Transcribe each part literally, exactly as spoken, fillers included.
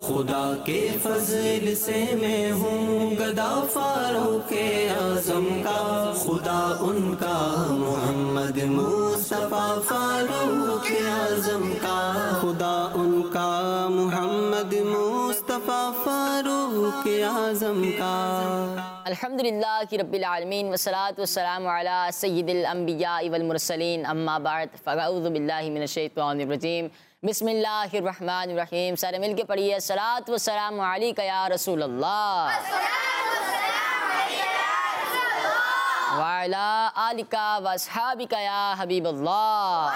خدا کے فضل سے میں ہوں گدا فاروق اعظم کا، خدا ان کا محمد مصطفیٰ فاروق اعظم کا، خدا ان کا محمد مصطفیٰ فاروق اعظم کا۔ الحمدللہ کی رب العالمین والصلاة والسلام علی سید الانبیاء والمرسلین، اما بعد فاعوذ باللہ من الشیطان الرجیم، بسم اللہ الرحمن الرحیم۔ سارے مل کے پڑھیے، الصلاۃ والسلام علیک یا رسول اللہ وعلی آلک واصحابک یا حبیب اللہ،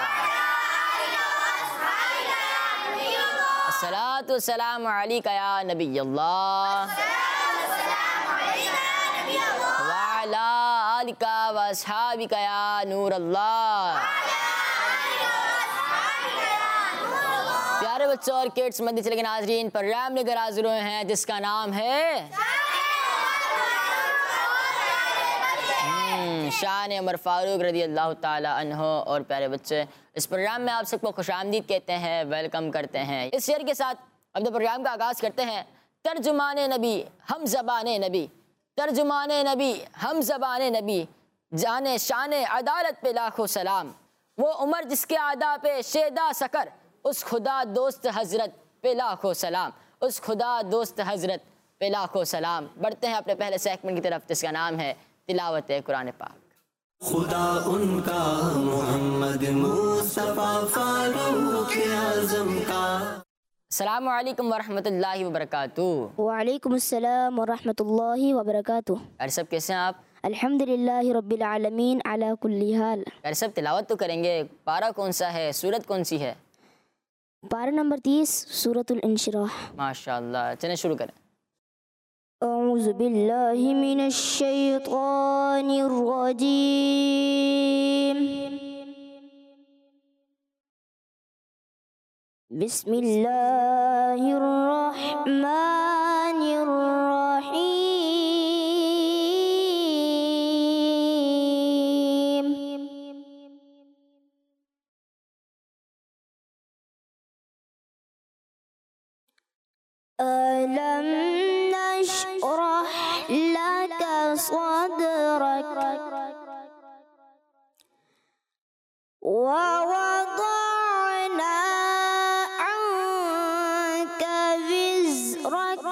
الصلاۃ والسلام علیک یا نبی اللہ وعلی آلک واصحابک یا نور اللہ۔ پیارے بچوں اور کڈس مدنی چینل کے ناظرین، پروگرام لے کر حاضر ہوئے ہیں جس کا نام ہے شان عمر فاروق رضی اللہ تعالی عنہ۔ اور پیارے بچے، اس پروگرام میں آپ سب کو خوش آمدید کہتے ہیں، ویلکم کرتے ہیں۔ اس شعر کے ساتھ اپنے پروگرام کا آغاز کرتے ہیں۔ ترجمان نبی ہم زبان نبی، ترجمان نبی ہم زبان نبی، جانے شان عدالت پہ لاکھوں سلام، وہ عمر جس کے اعدا پہ شیدا سکر، اس خدا دوست حضرت پہ لاکھوں سلام، اس خدا دوست حضرت پہ لاکھوں سلام۔ بڑھتے ہیں اپنے پہلے سیگمنٹ کی طرف جس کا نام ہے تلاوت قرآن پاک۔ خدا ان کا محمد مصطفیٰ فاروق اعظم کا۔ السلام علیکم ورحمۃ اللہ وبرکاتہ۔ وعلیکم السلام ورحمۃ اللہ وبرکاتہ۔ یار سب کیسے ہیں آپ؟ الحمدللہ رب العالمین علی کل حال۔ یار سب تلاوت تو کریں گے، پارہ کون سا ہے، سورت کون سی ہے؟ پارہ نمبر تیس، سورۃ الانشراح۔ ماشاء اللہ، چلیں شروع کریں۔ اعوذ باللہ من الشیطان الرجیم، بسم اللہ الرحمن الرحیم، أَلَمْ نَشْرَحْ لَكَ صَدْرَكَ وَوَضَعْنَا عَنْكَ وِزْرَكَ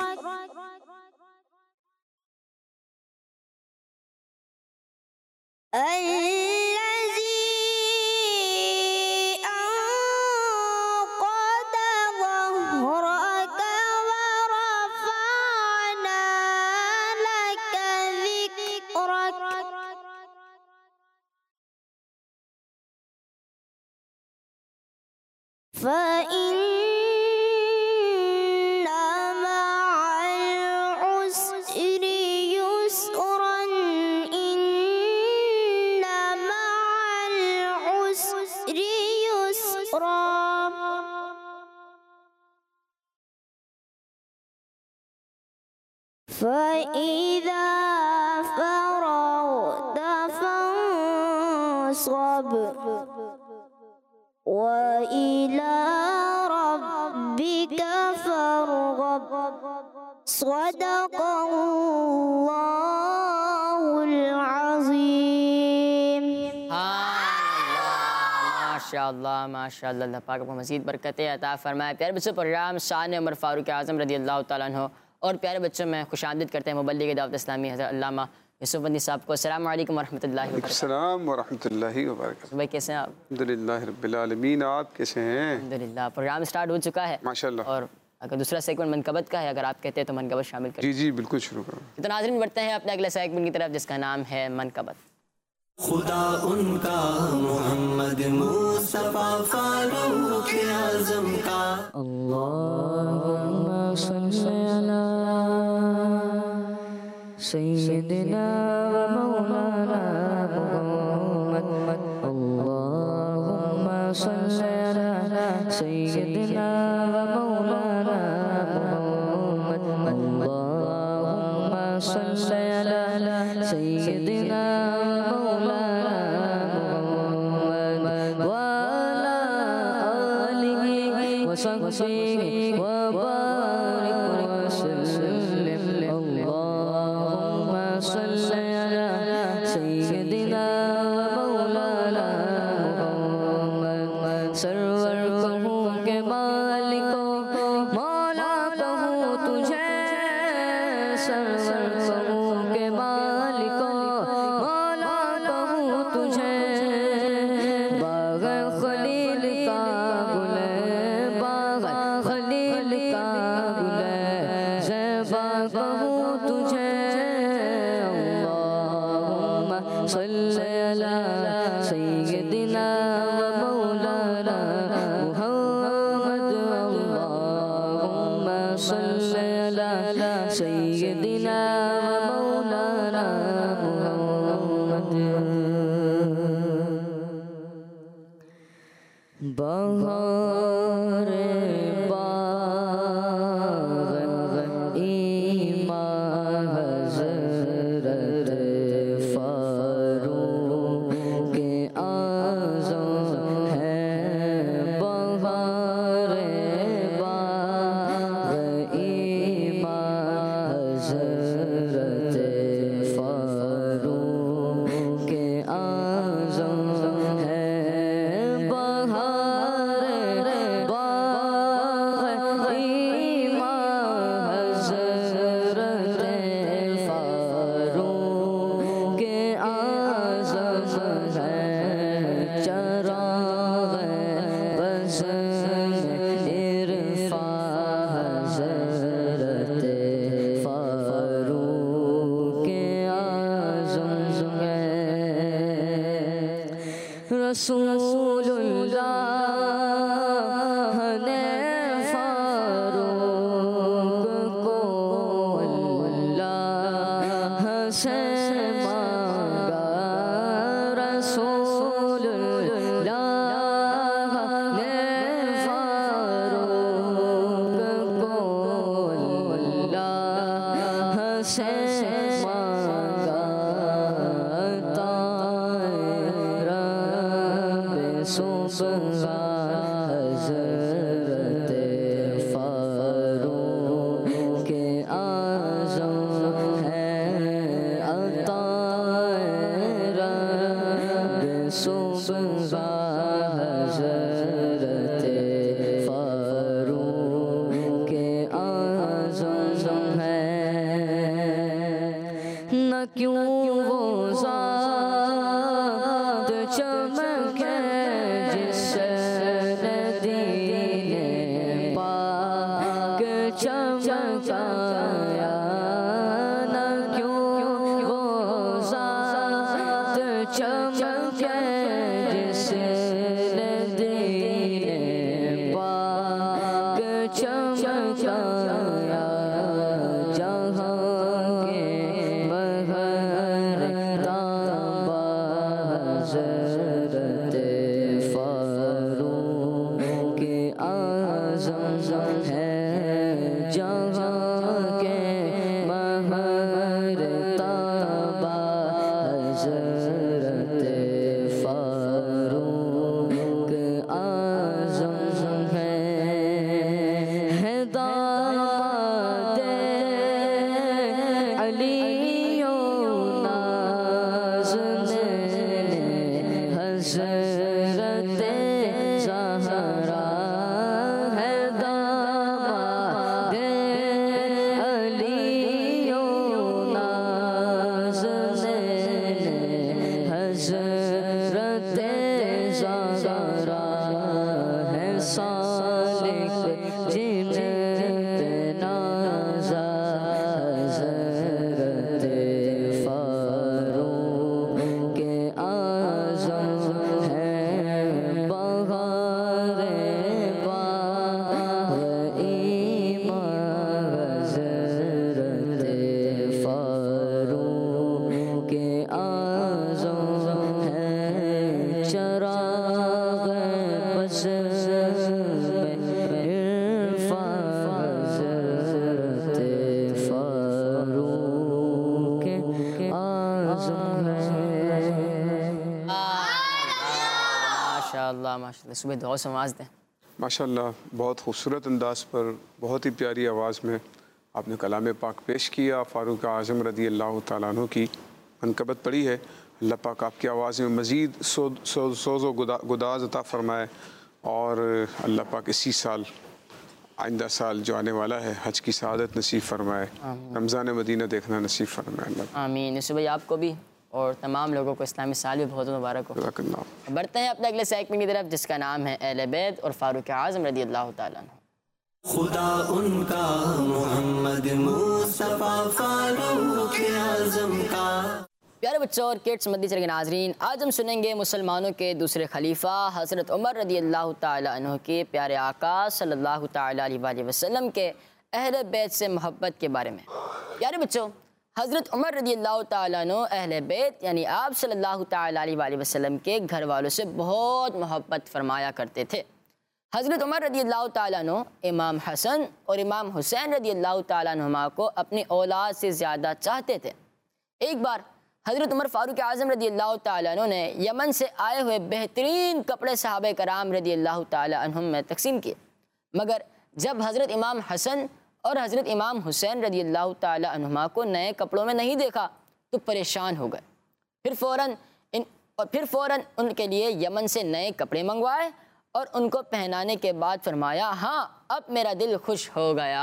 فَإِنَّ مَعَ الْعُسْرِ يُسْرًا، إِنَّ مَعَ الْعُسْرِ يُسْرًا، فَإِذَا فَرَغْتَ فَانصَبْ وَإِلَى رَبِّكَ فَارْغَب، صدق اللہ العظیم۔ ماشاء اللہ ماشاء اللہ، اللہ پاک کو مزید برکتیں عطا فرمائے۔ پیارے بچوں، پروگرام شان عمر فاروق اعظم رضی اللہ تعالیٰ عنہ، اور پیارے بچوں میں خوش آمدید کرتے ہیں مبلغ دعوت اسلامی حضرت علامہ یوسف مدنی صاحب کو۔ السلام علیکم ورحمۃ اللہ وبرکاتہ۔ السلام ورحمۃ اللہ وبرکاتہ۔ بھائی کیسے ہیں آپ؟ الحمدللہ رب العالمین، آپ کیسے ہیں؟ الحمدللہ، پروگرام سٹارٹ ہو چکا ہے ماشاءاللہ، اور اگر دوسرا سیگمنٹ منقبت کا ہے، اگر آپ کہتے ہیں تو منقبت شامل کریں۔ جی جی بالکل شروع کرو۔ تو ناظرین بڑھتے ہیں اپنے اگلے سیگمنٹ کی طرف جس کا نام ہے منقبت۔ خدا ان کا محمد مصطفیٰ فاروق اعظم کا، اللہم صلی علی سیدنا و مولانا محمد، اللہم صلی علی سیدنا و مولانا محمد، اللہم صلی علی سیدنا وصحبه وبارك صل علی سیدنا و مولانا محمد بہار باغ ایمان حضرت فاروق اعظم ہے بہار باغ ایمان حضرت فاروق اعظم ہے رسول اللہ نے فاروق کو اللہ سے مانگا رسول اللہ نے فاروق کو اللہ سے مانگا سبحان حضرت فاروق اعظم ہے عطا رب سبحان حضرت فاروق اعظم ہے نہ کیوں وہ ذات چمکے چمکایا نہ کیوں وہ ذات چمکے جس نے دین پاک چمکایا جہاں کے بہر تابا حضرت فاروق اعظم ہے جہاں کے مہر تابا حضرت فاروق اعظم ہے داماد علی و نازنین حضرت زہرا حضرت زہرا ہے سالک جن نازا حضرت فاروق اعظم ہے بہار باغ ایمان حضرت فاروق اعظم چراغ بس حضرت فاروق اعظم ہے ماشاء اللہ ماشاء اللہ صبح دعا سے آواز دیں ماشاء اللہ بہت خوبصورت انداز پر بہت ہی پیاری آواز میں آپ نے کلام پاک پیش کیا فاروق اعظم رضی اللہ تعالیٰ عنہ کی منقبت پڑھی ہے اللہ پاک آپ کی آواز میں مزید سوز و گداز عطا فرمائے اور اللہ پاک اسی سال آئندہ سال جو آنے والا ہے حج کی سعادت نصیب فرمائے رمضان مدینہ دیکھنا نصیب فرمائے اللہ آمین یوسف بھائی آپ کو بھی اور تمام لوگوں کو اسلامی سال بھی بہت مبارک ہو جزاک اللہ بڑھتے ہیں اپنے اگلے سیگمنٹ کی طرف جس کا نام ہے اہل بیت اور فاروق اعظم رضی اللہ تعالیٰ عنہ خدا ان کا محمد مصطفیٰ فاروق اعظم کا پیارے بچوں اور کڈس مدنی چینل کے ناظرین آج ہم سنیں گے مسلمانوں کے دوسرے خلیفہ حضرت عمر رضی اللہ تعالیٰ عنہ کے پیارے آقا صلی اللہ تعالیٰ علیہ وآلہ وسلم کے اہل بیت سے محبت کے بارے میں۔ پیارے بچوں، حضرت عمر رضی اللہ تعالیٰ عنہ اہل بیت یعنی آپ صلی اللہ تعالیٰ علیہ وآلہ وسلم کے گھر والوں سے بہت محبت فرمایا کرتے تھے۔ حضرت عمر رضی اللہ تعالیٰ عنہ امام حسن اور امام حسین رضی اللہ تعالیٰ عنہما کو اپنی اولاد سے زیادہ چاہتے تھے۔ ایک بار حضرت عمر فاروق اعظم رضی اللہ تعالیٰ عنہ نے یمن سے آئے ہوئے بہترین کپڑے صحابہ کرام رضی اللہ تعالیٰ عنہم میں تقسیم کیے، مگر جب حضرت امام حسن اور حضرت امام حسین رضی اللہ تعالیٰ عنہما کو نئے کپڑوں میں نہیں دیکھا تو پریشان ہو گئے۔ پھر فوراً ان اور پھر فوراً ان کے لیے یمن سے نئے کپڑے منگوائے اور ان کو پہنانے کے بعد فرمایا، ہاں اب میرا دل خوش ہو گیا۔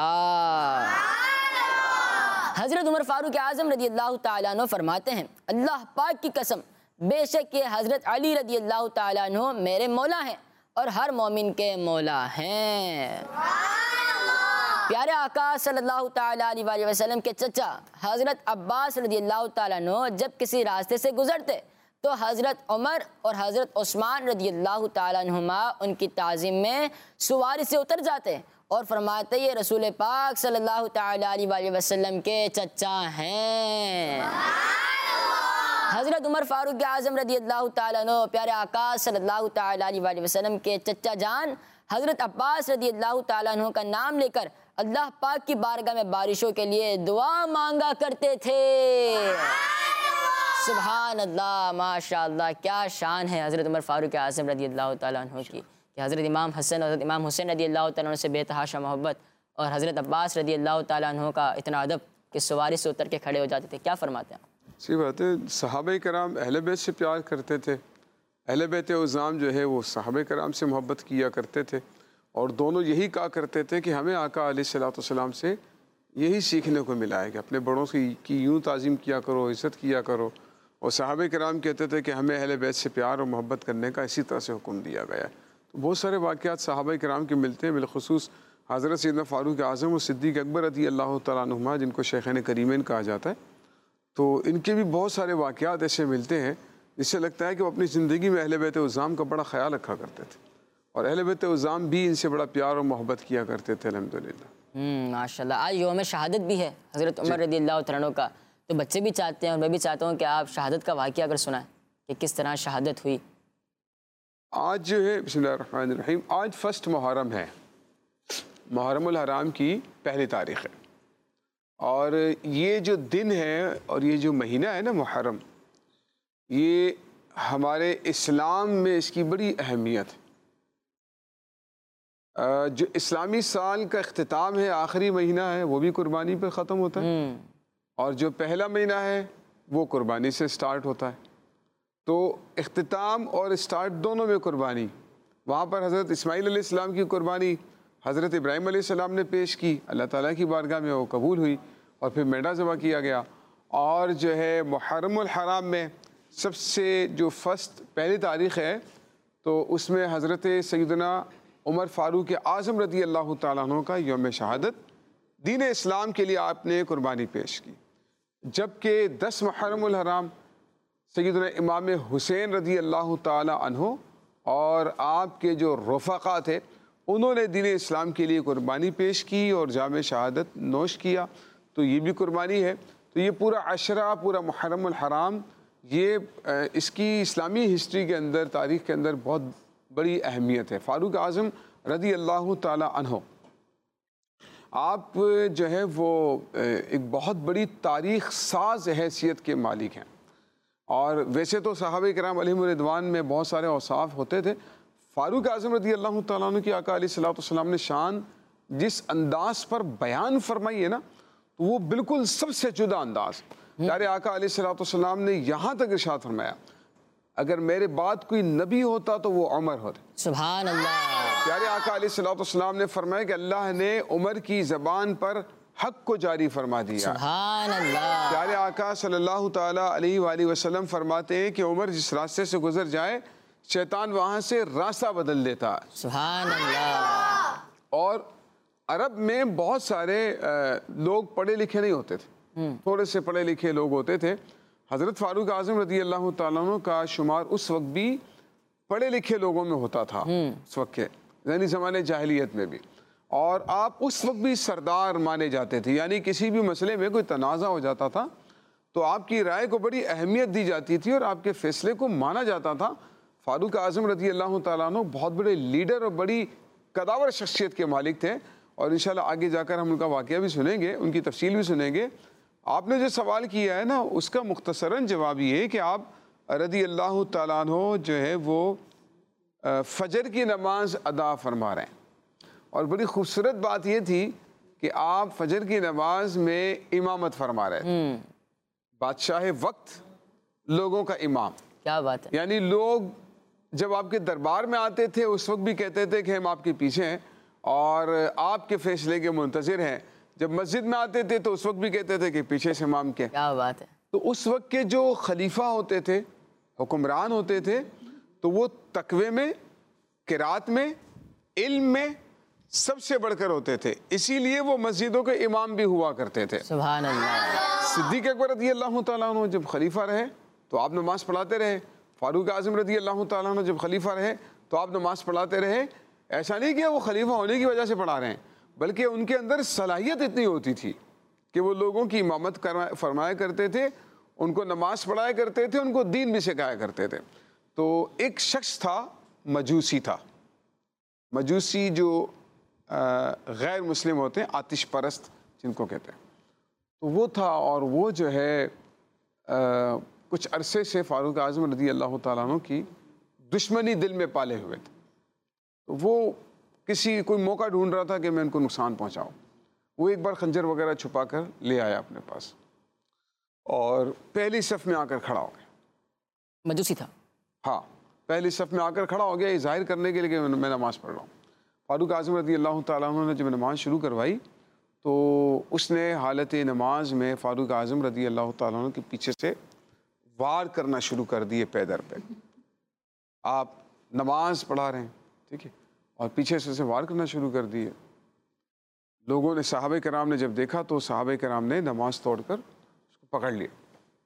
حضرت عمر فاروق اعظم رضی اللہ تعالیٰ عنہ فرماتے ہیں، اللہ پاک کی قسم، بے شک یہ حضرت علی رضی اللہ تعالیٰ عنہ میرے مولا ہیں اور ہر مومن کے مولا ہیں۔ پیارے آقا صلی اللہ تعالیٰ علیہ وآلہ وسلم کے چچا حضرت عباس رضی اللہ تعالیٰ عنہ جب کسی راستے سے گزرتے تو حضرت عمر اور حضرت عثمان رضی اللہ تعالیٰ عنہما ان کی تعظیم میں سواری سے اتر جاتے اور فرماتے یہ رسول پاک صلی اللہ تعالیٰ علیہ وآلہ وسلم کے چچا ہیں۔ حضرت عمر فاروق اعظم رضی اللہ تعالیٰ عنہ پیارے آقا صلی اللہ تعالیٰ علیہ وآلہ وسلم کے چچا جان حضرت عباس رضی اللہ تعالیٰ عنہ کا نام لے کر اللہ پاک کی بارگاہ میں بارشوں کے لیے دعا مانگا کرتے تھے۔ سبحان اللہ، ماشاء اللہ، کیا شان ہے حضرت عمر فاروق اعظم رضی اللہ تعالیٰ عنہ کی کہ حضرت امام حسن اور حضرت امام حسین رضی اللہ تعالیٰ عنہ سے بے تحاشا محبت اور حضرت عباس رضی اللہ تعالیٰ عنہ کا اتنا ادب کہ سواری سے اتر کے کھڑے ہو جاتے تھے۔ کیا فرماتے ہیں؟ صحیح بات ہے، صحابہ کرام اہل بیت سے پیار کرتے تھے، اہل بیت عظام جو ہے وہ صحابہ کرام سے محبت کیا کرتے تھے، اور دونوں یہی کہا کرتے تھے کہ ہمیں آقا علیہ الصلوۃ والسلام سے یہی سیکھنے کو ملا ہے کہ اپنے بڑوں کی کی یوں تعظیم کیا کرو، عزت کیا کرو، اور صحابہ کرام کہتے تھے کہ ہمیں اہل بیت سے پیار اور محبت کرنے کا اسی طرح سے حکم دیا گیا ہے۔ تو بہت سارے واقعات صحابہ کرام کے ملتے ہیں، بالخصوص حضرت سیدنا فاروق اعظم اور صدیق اکبر رضی اللہ تعالیٰ عنہما جن کو شیخین کریمین کہا جاتا ہے، تو ان کے بھی بہت سارے واقعات ایسے ملتے ہیں جس سے لگتا ہے کہ وہ اپنی زندگی میں اہل بیت عظام کا بڑا خیال رکھا کرتے تھے، اور اہل بیت عظام بھی ان سے بڑا پیار اور محبت کیا کرتے تھے الحمدللہ۔ ہوں ماشاء اللہ، آج یوم شہادت بھی ہے حضرت عمر رضی اللہ تعالیٰ عنہ کا، تو بچے بھی چاہتے ہیں اور میں بھی چاہتا ہوں کہ آپ شہادت کا واقعہ اگر سنائیں کہ کس طرح شہادت ہوئی۔ آج جو ہے بسم اللہ الرحمن الرحیم، آج فرسٹ محرم ہے، محرم الحرام کی پہلی تاریخ ہے، اور یہ جو دن ہے اور یہ جو مہینہ ہے نا محرم، یہ ہمارے اسلام میں اس کی بڑی اہمیت ہے۔ جو اسلامی سال کا اختتام ہے، آخری مہینہ ہے، وہ بھی قربانی پہ ختم ہوتا ہے، اور جو پہلا مہینہ ہے وہ قربانی سے سٹارٹ ہوتا ہے۔ تو اختتام اور اسٹارٹ دونوں میں قربانی، وہاں پر حضرت اسماعیل علیہ السلام کی قربانی حضرت ابراہیم علیہ السلام نے پیش کی، اللہ تعالیٰ کی بارگاہ میں وہ قبول ہوئی، اور پھر میڈا ذبح کیا گیا۔ اور جو ہے محرم الحرام میں سب سے جو فرسٹ پہلی تاریخ ہے، تو اس میں حضرت سیدنا عمر فاروق اعظم رضی اللہ تعالیٰ عنہ کا یوم شہادت دین اسلام کے لیے آپ نے قربانی پیش کی، جبکہ دس محرم الحرام سیدنا امام حسین رضی اللہ تعالیٰ عنہ اور آپ کے جو رفقا تھے انہوں نے دین اسلام کے لیے قربانی پیش کی اور جام شہادت نوش کیا، تو یہ بھی قربانی ہے۔ تو یہ پورا عشرہ، پورا محرم الحرام، یہ اس کی اسلامی ہسٹری کے اندر، تاریخ کے اندر بہت بڑی اہمیت ہے۔ فاروق اعظم رضی اللہ تعالیٰ عنہ آپ جو ہے وہ ایک بہت بڑی تاریخ ساز حیثیت کے مالک ہیں، اور ویسے تو صحابہ کرام علیہم رضوان میں بہت سارے اوصاف ہوتے تھے، فاروق اعظم رضی اللہ تعالیٰ عنہ کی آقا علیہ الصلوۃ والسلام نے شان جس انداز پر بیان فرمائی ہے نا، تو وہ بالکل سب سے جدا انداز۔ پیارے آقا علیہ الصلوۃ والسلام نے یہاں تک ارشاد فرمایا، اگر میرے بعد کوئی نبی ہوتا تو وہ عمر ہوتا۔ سبحان اللہ۔ پیارے آقا علیہ الصلوۃ والسلام نے فرمایا کہ اللہ نے عمر کی زبان پر حق کو جاری فرما دیا۔ سبحان اللہ۔ پیارے آقا صلی اللہ تعالیٰ علیہ وآلہ وسلم فرماتے ہیں کہ عمر جس راستے سے گزر جائے شیطان وہاں سے راستہ بدل دیتا ہے۔ سبحان اللہ۔ اور عرب میں بہت سارے لوگ پڑھے لکھے نہیں ہوتے تھے، تھوڑے سے پڑھے لکھے لوگ ہوتے تھے۔ حضرت فاروق اعظم رضی اللہ تعالیٰ عنہ کا شمار اس وقت بھی پڑھے لکھے لوگوں میں ہوتا تھا، اس وقت کے یعنی زمانے جاہلیت میں بھی، اور آپ اس وقت بھی سردار مانے جاتے تھے، یعنی کسی بھی مسئلے میں کوئی تنازع ہو جاتا تھا تو آپ کی رائے کو بڑی اہمیت دی جاتی تھی اور آپ کے فیصلے کو مانا جاتا تھا۔ فاروق اعظم رضی اللہ تعالیٰ عنہ بہت بڑے لیڈر اور بڑی قداور شخصیت کے مالک تھے، اور انشاءاللہ آگے جا کر ہم ان کا واقعہ بھی سنیں گے، ان کی تفصیل بھی سنیں گے۔ آپ نے جو سوال کیا ہے نا، اس کا مختصراً جواب یہ ہے کہ آپ رضی اللہ تعالیٰ عنہ جو ہے وہ فجر کی نماز ادا فرما رہے ہیں، اور بڑی خوبصورت بات یہ تھی کہ آپ فجر کی نماز میں امامت فرما رہے تھے، بادشاہ وقت لوگوں کا امام۔ کیا بات ہے! یعنی لوگ جب آپ کے دربار میں آتے تھے اس وقت بھی کہتے تھے کہ ہم آپ کے پیچھے ہیں اور آپ کے فیصلے کے منتظر ہیں، جب مسجد میں آتے تھے تو اس وقت بھی کہتے تھے کہ پیچھے سے امام کے۔ کیا بات ہے! تو اس وقت کے جو خلیفہ ہوتے تھے، حکمران ہوتے تھے، تو وہ تقوی میں، قرات میں، علم میں سب سے بڑھ کر ہوتے تھے، اسی لیے وہ مسجدوں کے امام بھی ہوا کرتے تھے۔ سبحان اللہ۔ صدیق اکبر رضی اللہ تعالیٰ عنہ جب خلیفہ رہے تو آپ نماز پڑھاتے رہے، فاروق اعظم رضی اللہ تعالیٰ عنہ جب خلیفہ رہے تو آپ نماز پڑھاتے رہے۔ ایسا نہیں کہ وہ خلیفہ ہونے کی وجہ سے پڑھا رہے ہیں، بلکہ ان کے اندر صلاحیت اتنی ہوتی تھی کہ وہ لوگوں کی امامت فرمایا کرتے تھے، ان کو نماز پڑھایا کرتے تھے، ان کو دین بھی سکھایا کرتے تھے۔ تو ایک شخص تھا، مجوسی تھا، مجوسی جو غیر مسلم ہوتے ہیں، آتش پرست جن کو کہتے ہیں، تو وہ تھا، اور وہ جو ہے کچھ عرصے سے فاروق اعظم رضی اللہ تعالیٰ عنہ کی دشمنی دل میں پالے ہوئے تھے۔ تو وہ کسی کوئی موقع ڈھونڈ رہا تھا کہ میں ان کو نقصان پہنچاؤں۔ وہ ایک بار خنجر وغیرہ چھپا کر لے آیا اپنے پاس اور پہلی صف میں آ کر کھڑا ہو گیا۔ مجوسی تھا؟ ہاں، پہلی صف میں آ کر کھڑا ہو گیا، یہ ظاہر کرنے کے لیے کہ میں نماز پڑھ رہا ہوں۔ فاروق اعظم رضی اللہ تعالیٰ عنہ نے جب نماز شروع کروائی تو اس نے حالت نماز میں فاروق اعظم رضی اللہ تعالیٰ عنہ کے پیچھے سے وار کرنا شروع کر دیے پے در پہ۔ آپ نماز پڑھا رہے ہیں، ٹھیک ہے، اور پیچھے سے وار کرنا شروع کر دیے۔ لوگوں نے، صحابہ کرام نے جب دیکھا تو صحابہ کرام نے نماز توڑ کر اس کو پکڑ لیا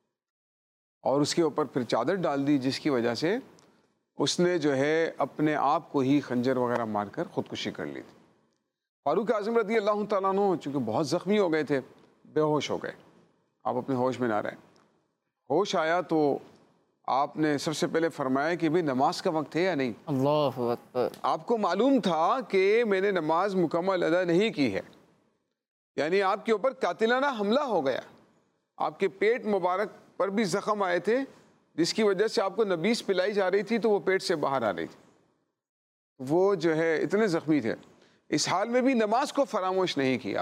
اور اس کے اوپر پھر چادر ڈال دی، جس کی وجہ سے اس نے جو ہے اپنے آپ کو ہی خنجر وغیرہ مار کر خودکشی کر لی تھی۔ فاروق اعظم رضی اللہ تعالیٰ عنہ چونکہ بہت زخمی ہو گئے تھے، بے ہوش ہو گئے، آپ اپنے ہوش میں نہ رہے۔ ہوش آیا تو آپ نے سب سے پہلے فرمایا کہ بھئی نماز کا وقت ہے یا نہیں؟ اللہ اکبر۔ آپ کو معلوم تھا کہ میں نے نماز مکمل ادا نہیں کی ہے، یعنی آپ کے اوپر قاتلانہ حملہ ہو گیا، آپ کے پیٹ مبارک پر بھی زخم آئے تھے، جس کی وجہ سے آپ کو نبیس پلائی جا رہی تھی تو وہ پیٹ سے باہر آ رہی تھی، وہ جو ہے اتنے زخمی تھے۔ اس حال میں بھی نماز کو فراموش نہیں کیا،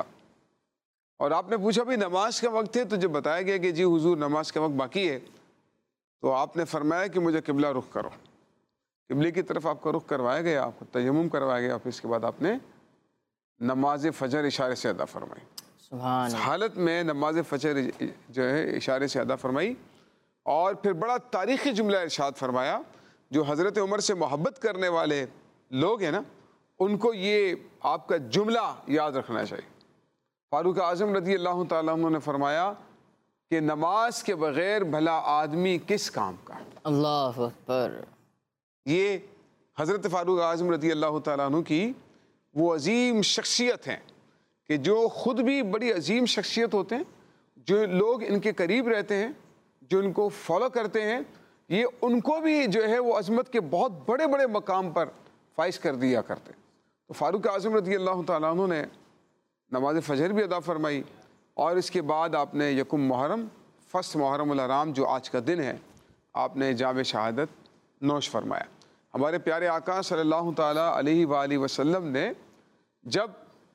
اور آپ نے پوچھا بھی نماز کا وقت ہے، تو جب بتایا گیا کہ جی حضور نماز کا وقت باقی ہے، تو آپ نے فرمایا کہ مجھے قبلہ رخ کرو۔ قبلے کی طرف آپ کا رخ کروایا گیا، آپ کو تیمم کروایا گیا، پھر اس کے بعد آپ نے نماز فجر اشارے سے ادا فرمائی۔ سبحان اس اللہ۔ حالت میں نماز فجر جو ہے اشارے سے ادا فرمائی، اور پھر بڑا تاریخی جملہ ارشاد فرمایا، جو حضرت عمر سے محبت کرنے والے لوگ ہیں نا، ان کو یہ آپ کا جملہ یاد رکھنا چاہیے۔ فاروق اعظم رضی اللہ تعالیٰ عنہ نے فرمایا کہ نماز کے بغیر بھلا آدمی کس کام کا؟ اللہ اکبر۔ یہ حضرت فاروق اعظم رضی اللہ تعالیٰ عنہ کی وہ عظیم شخصیت ہیں کہ جو خود بھی بڑی عظیم شخصیت ہوتے ہیں، جو لوگ ان کے قریب رہتے ہیں، جو ان کو فالو کرتے ہیں، یہ ان کو بھی جو ہے وہ عظمت کے بہت بڑے بڑے مقام پر فائز کر دیا کرتے۔ تو فاروق اعظم رضی اللہ تعالیٰ عنہ نے نماز فجر بھی ادا فرمائی، اور اس کے بعد آپ نے یکم محرم، فسٹ محرم الحرام جو آج کا دن ہے، آپ نے جام شہادت نوش فرمایا۔ ہمارے پیارے آقا صلی اللہ تعالیٰ علیہ وآلہ وسلم نے جب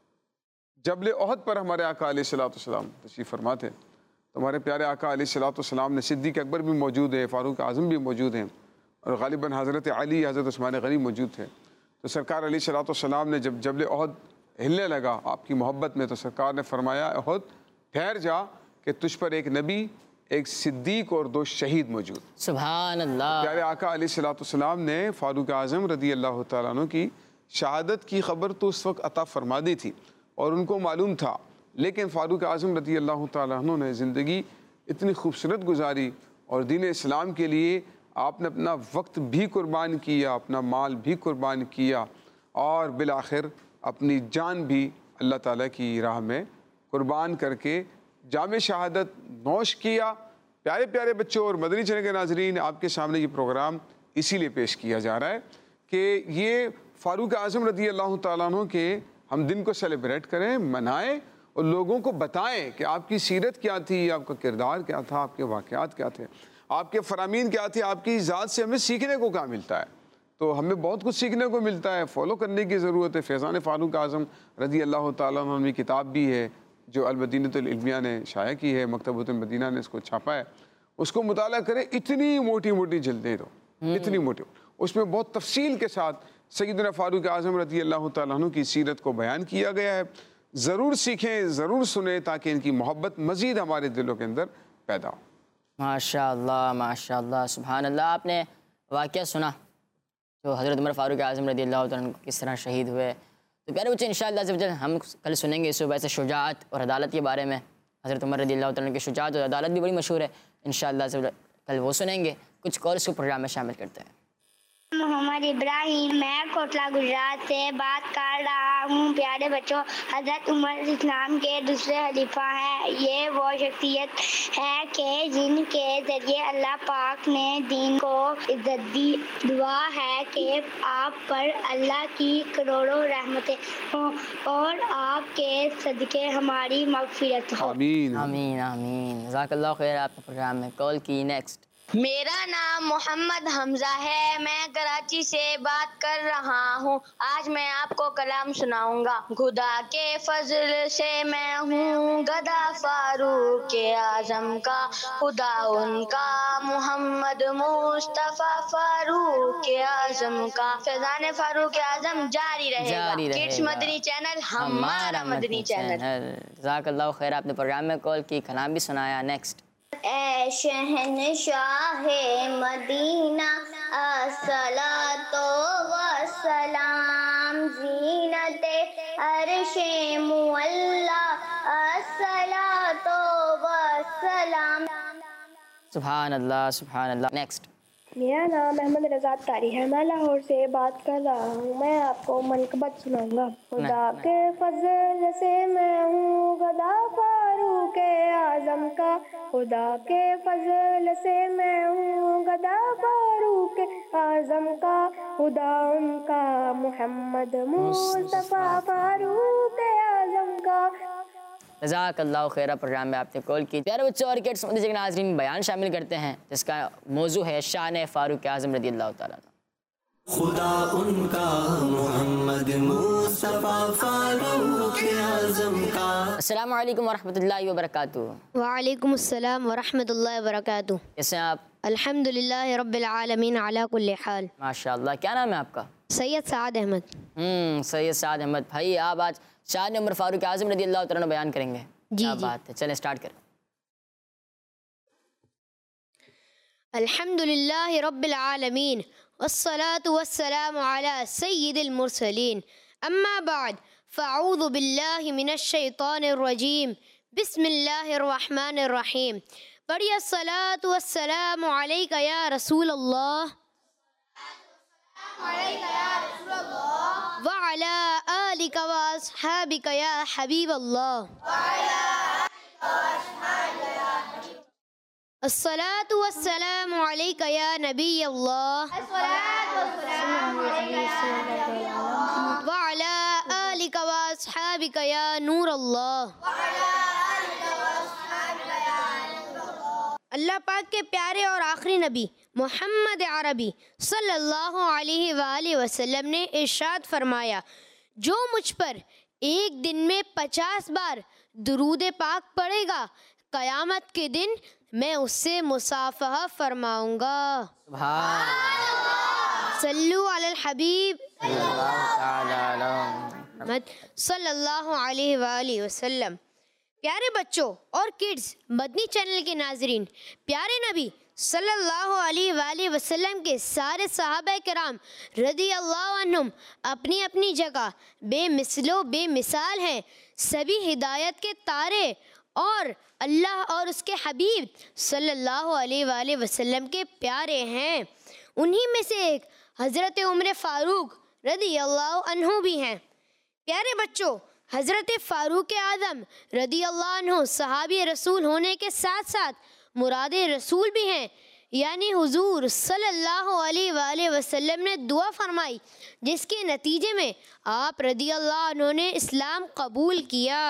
جبل احد پر ہمارے آقا علیہ الصلوۃ والسلام تشریف فرما تھے، تو ہمارے پیارے آقا علیہ الصلوۃ والسلام نے، صدیق اکبر بھی موجود ہے، فاروق اعظم بھی موجود ہیں، اور غالباً حضرت علی، حضرت عثمان غنی موجود تھے۔ تو سرکار علیہ الصلوۃ والسلام نے جب جبل احد ہلنے لگا آپ کی محبت میں، تو سرکار نے فرمایا، احد ٹھہر جا کہ تجھ پر ایک نبی، ایک صدیق اور دو شہید موجود۔ سبحان اللہ۔ پیارے آقا علیہ الصلوۃ والسلام نے فاروق اعظم رضی اللہ تعالیٰ عنہ کی شہادت کی خبر تو اس وقت عطا فرما دی تھی اور ان کو معلوم تھا، لیکن فاروق اعظم رضی اللہ تعالیٰ عنہ نے زندگی اتنی خوبصورت گزاری، اور دین اسلام کے لیے آپ نے اپنا وقت بھی قربان کیا، اپنا مال بھی قربان کیا، اور بالآخر اپنی جان بھی اللہ تعالیٰ کی راہ میں قربان کر کے جام شہادت نوش کیا۔ پیارے پیارے بچوں اور مدنی چینل کے ناظرین، آپ کے سامنے یہ پروگرام اسی لیے پیش کیا جا رہا ہے کہ یہ فاروق اعظم رضی اللہ تعالیٰ عنہ کے ہم دن کو سیلیبریٹ کریں، منائیں اور لوگوں کو بتائیں کہ آپ کی سیرت کیا تھی، آپ کا کردار کیا تھا، آپ کے واقعات کیا تھے، آپ کے فرامین کیا تھے، آپ کی ذات سے ہمیں سیکھنے کو کیا ملتا ہے۔ تو ہمیں بہت کچھ سیکھنے کو ملتا ہے، فالو کرنے کی ضرورت ہے۔ فیضان فاروق اعظم رضی اللہ تعالیٰ عنہ کی کتاب بھی ہے جو المدینۃ العلمیہ نے شائع کی ہے، مکتبۃ المدینہ نے اس کو چھاپا ہے، اس کو مطالعہ کریں۔ اتنی موٹی موٹی جلدیں تو اتنی موٹی، اس میں بہت تفصیل کے ساتھ سیدنا فاروق اعظم رضی اللہ تعالیٰ عنہ کی سیرت کو بیان کیا گیا ہے۔ ضرور سیکھیں، ضرور سنیں تاکہ ان کی محبت مزید ہمارے دلوں کے اندر پیدا ہو۔ ماشاء اللہ ماشاء اللہ سبحان اللہ۔ آپ نے واقعہ سنا تو حضرت عمر فاروق اعظم رضی اللہ تعالیٰ عنہ کس طرح شہید ہوئے، تو پیارے بچے انشاءاللہ عز و جل ہم کل سنیں گے اس صبح سے شجاعت اور عدالت کے بارے میں۔ حضرت عمر رضی اللہ تعالیٰ عنہ کی شجاعت اور عدالت بھی بڑی مشہور ہے، انشاءاللہ عز و جل کل وہ سنیں گے۔ کچھ اور اس کو پروگرام میں شامل کرتے ہیں۔ محمد ابراہیم، میں کوٹلہ گجرات سے بات کر رہا ہوں۔ پیارے بچوں، حضرت عمر اسلام کے دوسرے خلیفہ ہیں۔ یہ وہ شخصیت ہے کہ جن کے ذریعے اللہ پاک نے دین کو عزت دی۔ دعا ہے کہ آپ پر اللہ کی کروڑوں رحمتیں ہوں اور آپ کے صدقے ہماری مغفرت ہو۔ آمین آمین آمین، جزاک اللہ خیر۔ آپ نے پروگرام میں کال کی۔ نیکسٹ۔ میرا نام محمد حمزہ ہے، میں کراچی سے بات کر رہا ہوں۔ آج میں آپ کو کلام سناؤں گا۔ خدا کے فضل سے میں ہوں گدا فاروق اعظم کا، خدا ان کا محمد مصطفیٰ فاروق اعظم کا۔ فیضان فاروق اعظم جاری رہے گا۔ کڈس مدنی چینل ہمارا مدنی چینل۔ جزاک اللہ خیر۔ آپ نے پروگرام میں کال کی، کلام بھی سنایا۔ نیکسٹ۔ اے شہنشاہ مدینہ الصلاۃ والسلام، زینت عرش معلی الصلاۃ والسلام۔ سبحان اللہ سبحان اللہ۔ نیکسٹ۔ میرا نام احمد رضا طاری ہے، میں لاہور سے بات کر رہا ہوں۔ میں آپ کو منقبت سناؤں گا۔ خدا کے فضل سے میں ہوں گدا فاروق اعظم کا، خدا کے فضل سے میں ہوں گدا فاروق اعظم کا، خدا ان کا محمد مصطفیٰ فاروق اعظم کا۔ جزاک اللہ خیر۔ پروگرام میں آپ نے کال کی۔ پیارے بچوں اور کڈس مدنی چینل کے ناظرین، بیان شامل کرتے ہیں جس کا موضوع ہے شان فاروق اعظم رضی اللہ تعالیٰ عنہ۔ خدا ان کا محمد مصطفیٰ فاروق اعظم کا۔ السلام علیکم ورحمۃ اللہ وبرکاتہ۔ وعلیکم السلام ورحمۃ اللہ وبرکاتہ۔ کیسے ہیں آپ؟ الحمد للہ رب العالمین علی کل حال۔ ماشاء اللہ۔ کیا نام ہے آپ کا؟ سید سعد احمد۔ ہوں سید سعد احمد بھائی، آپ آج شان عمر فاروق اعظم رضی اللہ تعالیٰ عنہ بیان کریں گے؟ جی کیا جی بات ہے، چلیں سٹارٹ کریں۔ الحمد للہ رب العالمین والصلاة والسلام علی سید المرسلین، اما بعد فاعوذ باللہ من الشیطان الرجیم، بسم اللہ الرحمن الرحیم۔ پڑھیے الصلاة والسلام علیک یا رسول اللہ وعلی آلک واصحابک یا حبیب اللہ۔ الصلاة والسلام علیک یا نبی اللہ وعلی آلک واصحابک یا نور اللہ۔ اللہ پاک کے پیارے اور آخری نبی محمد عربی صلی اللہ علیہ وآلہ وسلم نے ارشاد فرمایا، جو مجھ پر ایک دن میں پچاس بار درود پاک پڑھے گا، قیامت کے دن میں اس سے مصافحہ فرماؤں گا۔ صلو علی الحبیب محمد صلی اللہ علیہ وآلہ وسلم۔ پیارے بچوں اور کڈز مدنی چینل کے ناظرین، پیارے نبی صلی اللہ علیہ وآلہ وسلم کے سارے صحابہ کرام رضی اللہ عنہم اپنی اپنی جگہ بے مثل و بے مثال ہیں، سبھی ہدایت کے تارے اور اللہ اور اس کے حبیب صلی اللہ علیہ وآلہ وسلم کے پیارے ہیں۔ انہی میں سے ایک حضرت عمر فاروق رضی اللہ عنہ بھی ہیں۔ پیارے بچوں، حضرت فاروق اعظم رضی اللہ عنہ صحابی رسول ہونے کے ساتھ ساتھ مراد رسول بھی ہیں، یعنی حضور صلی اللہ علیہ وآلہ وسلم نے دعا فرمائی جس کے نتیجے میں آپ رضی اللہ عنہ نے اسلام قبول کیا۔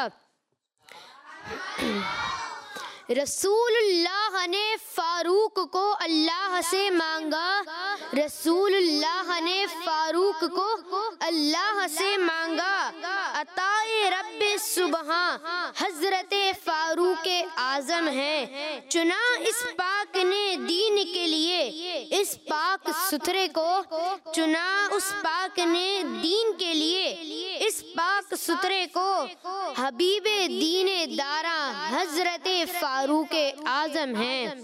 رسول اللہ نے فاروق کو اللہ سے مانگا، رسول اللہ نے فاروق کو اللہ سے مانگا، عطائے رب سبحان حضرت فاروق اعظم ہے، چنا اس پاک نے دین کے لیے اس پاک ستھرے کو، چنا اس پاک نے دین کے لیے اس پاک ستھرے کو، حبیب دین دارا حضرت فاروق اعظم ہیں۔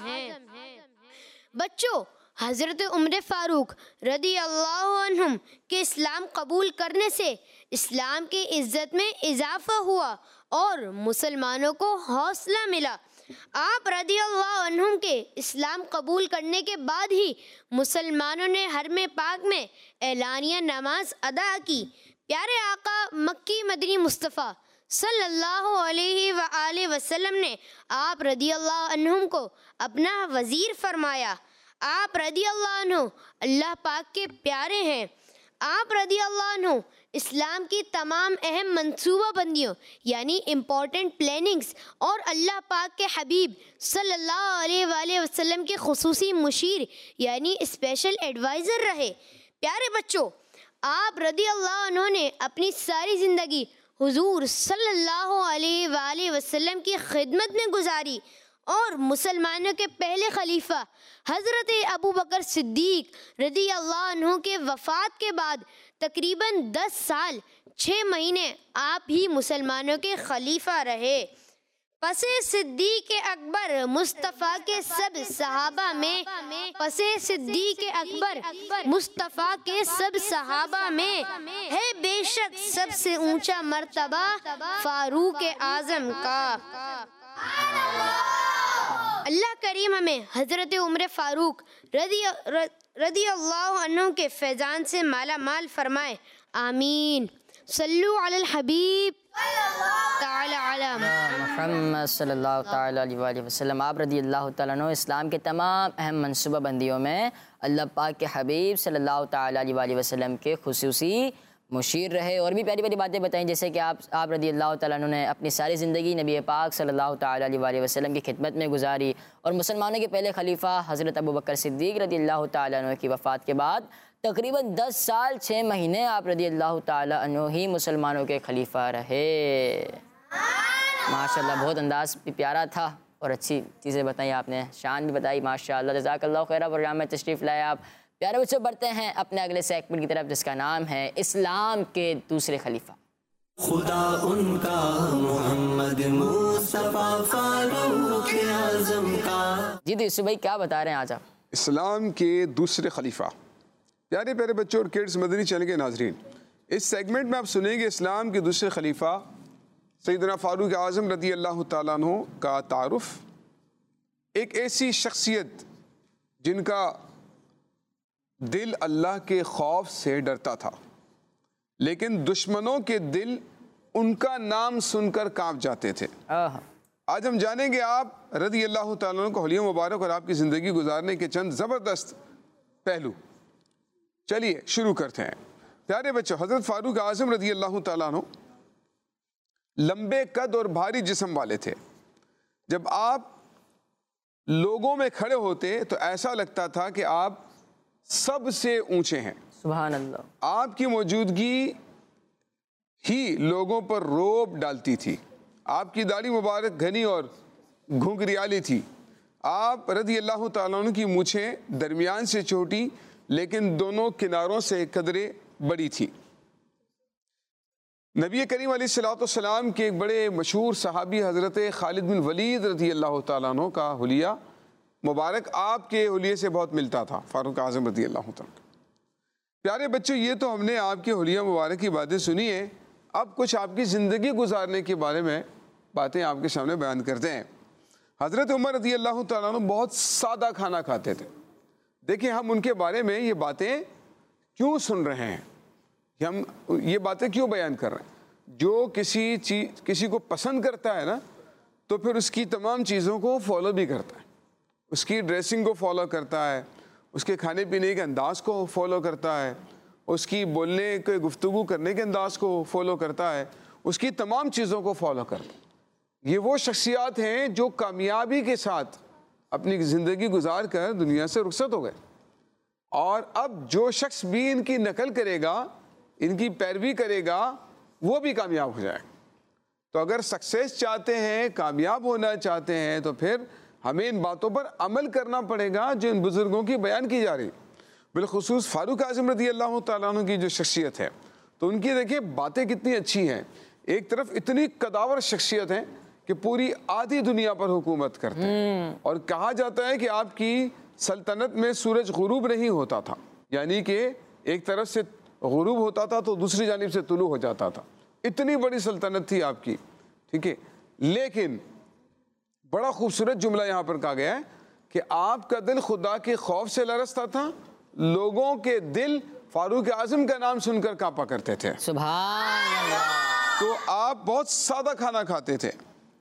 بچوں، حضرت عمر فاروق رضی اللہ عنہم کے اسلام قبول کرنے سے اسلام کی عزت میں اضافہ ہوا اور مسلمانوں کو حوصلہ ملا۔ آپ رضی اللہ عنہم کے اسلام قبول کرنے کے بعد ہی مسلمانوں نے حرم پاک میں اعلانیہ نماز ادا کی۔ پیارے آقا مکی مدنی مصطفیٰ صلی اللہ علیہ وآلہ وسلم نے آپ رضی اللہ عنہم کو اپنا وزیر فرمایا۔ آپ رضی اللہ عنہ اللہ پاک کے پیارے ہیں۔ آپ رضی اللہ عنہ اسلام کی تمام اہم منصوبہ بندیوں یعنی امپورٹنٹ پلاننگز اور اللہ پاک کے حبیب صلی اللہ علیہ وآلہ وسلم کے خصوصی مشیر یعنی اسپیشل ایڈوائزر رہے۔ پیارے بچوں، آپ رضی اللہ عنہ نے اپنی ساری زندگی حضور صلی اللہ علیہ وآلہ وسلم کی خدمت میں گزاری اور مسلمانوں کے پہلے خلیفہ حضرت ابو بکر صدیق رضی اللہ عنہ کے وفات کے بعد تقریباً دس سال چھ مہینے آپ ہی مسلمانوں کے خلیفہ رہے۔ پس صدیق اکبر مصطفیٰ کے سب صحابہ میں پس صدیق اکبر مصطفیٰ کے سب صحابہ میں ہے بے شک سب سے اونچا مرتبہ فاروق اعظم کا۔ اللہ کریم ہمیں حضرت عمر فاروق رضی رضی اللہ عنہ کے فیضان سے مالا مال فرمائے، آمین۔ صلو علی الحبیب تعالی علی محمد صلی اللہ تعالیٰ علیہ وآلہ وسلم۔ آپ رضی اللہ تعالیٰ عنہ اسلام کے تمام اہم منصوبہ بندیوں میں اللہ پاک کے حبیب صلی اللہ تعالیٰ علیہ وآلہ وسلم کے خصوصی مشیر رہے، اور بھی پیاری پیاری باتیں بتائیں جیسے کہ آپ آپ رضی اللہ تعالیٰ عنہ نے اپنی ساری زندگی نبی پاک صلی اللہ تعالیٰ علیہ وآلہ وسلم کی خدمت میں گزاری، اور مسلمانوں کے پہلے خلیفہ حضرت ابو بکر صدیق رضی اللہ تعالیٰ عنہ کی وفات کے بعد تقریباً دس سال چھ مہینے آپ رضی اللہ تعالیٰ عنہ ہی مسلمانوں کے خلیفہ رہے۔ ماشاءاللہ بہت انداز بھی پیارا تھا اور اچھی چیزیں بتائیں آپ نے، شان بھی بتائی ماشاءاللہ، جزاک اللہ خیرہ۔ پروگرام میں تشریف لائے آپ پیارے بچوں، بڑھتے ہیں اپنے اگلے سیگمنٹ کی طرف جس کا نام ہے اسلام کے دوسرے خلیفہ۔ خدا ان کا محمد مصطفیٰ فاروق اعظم کا۔ جی تو یوسف بھائی کیا بتا رہے ہیں آج آپ؟ اسلام کے دوسرے خلیفہ۔ پیارے پیارے بچوں اور کڈز مدنی چینل کے ناظرین، اس سیگمنٹ میں آپ سنیں گے اسلام کے دوسرے خلیفہ سیدنا فاروق اعظم رضی اللہ تعالیٰ عنہ کا تعارف، ایک ایسی شخصیت جن کا دل اللہ کے خوف سے ڈرتا تھا، لیکن دشمنوں کے دل ان کا نام سن کر کانپ جاتے تھے۔ آج ہم جانیں گے آپ رضی اللہ تعالیٰ عنہ کو حلیہ مبارک اور آپ کی زندگی گزارنے کے چند زبردست پہلو۔ چلیے شروع کرتے ہیں۔ پیارے بچوں، حضرت فاروق اعظم رضی اللہ تعالیٰ عنہ لمبے قد اور بھاری جسم والے تھے۔ جب آپ لوگوں میں کھڑے ہوتے تو ایسا لگتا تھا کہ آپ سب سے اونچے ہیں۔ سبحان اللہ۔ آپ کی موجودگی ہی لوگوں پر روب ڈالتی تھی۔ آپ کی داڑھی مبارک گھنی اور گھنگریالی تھی۔ آپ رضی اللہ تعالیٰ عنہ کی مونچھیں درمیان سے چھوٹی لیکن دونوں کناروں سے قدرے بڑی تھی۔ نبی کریم علیہ الصلوۃ والسلام کے ایک بڑے مشہور صحابی حضرت خالد بن ولید رضی اللہ تعالیٰ عنہ کا حلیہ مبارک آپ کے حلیے سے بہت ملتا تھا، فاروق اعظم رضی اللہ تعالیٰ۔ پیارے بچوں، یہ تو ہم نے آپ کے حلیہ مبارک کی باتیں سنی ہیں، اب کچھ آپ کی زندگی گزارنے کے بارے میں باتیں آپ کے سامنے بیان کرتے ہیں۔ حضرت عمر رضی اللہ تعالیٰ عنہ بہت سادہ کھانا کھاتے تھے۔ دیکھیں ہم ان کے بارے میں یہ باتیں کیوں سن رہے ہیں، ہم یہ باتیں کیوں بیان کر رہے ہیں؟ جو کسی چیز کسی کو پسند کرتا ہے نا تو پھر اس کی تمام چیزوں کو فالو بھی کرتا ہے، اس کی ڈریسنگ کو فالو کرتا ہے، اس کے کھانے پینے کے انداز کو فالو کرتا ہے، اس کی بولنے کے گفتگو کرنے کے انداز کو فالو کرتا ہے، اس کی تمام چیزوں کو فالو کرتا ہے۔ یہ وہ شخصیات ہیں جو کامیابی کے ساتھ اپنی زندگی گزار کر دنیا سے رخصت ہو گئے، اور اب جو شخص بھی ان کی نقل کرے گا، ان کی پیروی کرے گا، وہ بھی کامیاب ہو جائے گا۔ تو اگر سکسیس چاہتے ہیں، کامیاب ہونا چاہتے ہیں، تو پھر ہمیں ان باتوں پر عمل کرنا پڑے گا جو ان بزرگوں کی بیان کی جا رہی، بالخصوص فاروق اعظم رضی اللہ تعالیٰ عنہ کی جو شخصیت ہے، تو ان کی دیکھیں باتیں کتنی اچھی ہیں۔ ایک طرف اتنی قداور شخصیت ہے کہ پوری آدھی دنیا پر حکومت کرتے ہیں، اور کہا جاتا ہے کہ آپ کی سلطنت میں سورج غروب نہیں ہوتا تھا، یعنی کہ ایک طرف سے غروب ہوتا تھا تو دوسری جانب سے طلوع ہو جاتا تھا، اتنی بڑی سلطنت تھی آپ کی، ٹھیک ہے۔ لیکن بڑا خوبصورت جملہ یہاں پر کہا گیا ہے کہ آپ کا دل خدا کے خوف سے لرزتا تھا، لوگوں کے دل فاروق اعظم کا نام سن کر کانپا کرتے تھے۔ سبحان اللہ۔ تو آپ بہت سادہ کھانا کھاتے تھے،